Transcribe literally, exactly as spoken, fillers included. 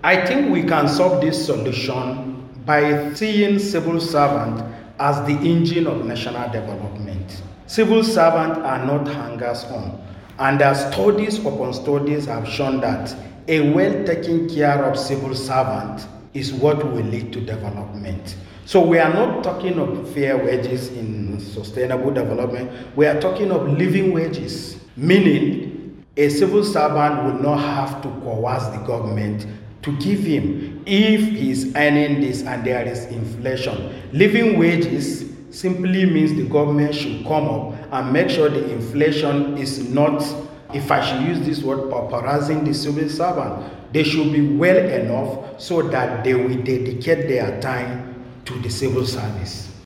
I think we can solve this solution by seeing civil servant as the engine of national development. Civil servants are not hangers-on, and as studies upon studies have shown that a well taken care of civil servant is what will lead to development. So we are not talking of fair wages in sustainable development, we are talking of living wages, meaning a civil servant will not have to coerce the government to give him if he is earning this and there is inflation. Living wages simply means the government should come up and make sure the inflation is not, if I should use this word, pauperizing the civil servant. They should be well enough so that they will dedicate their time to the civil service.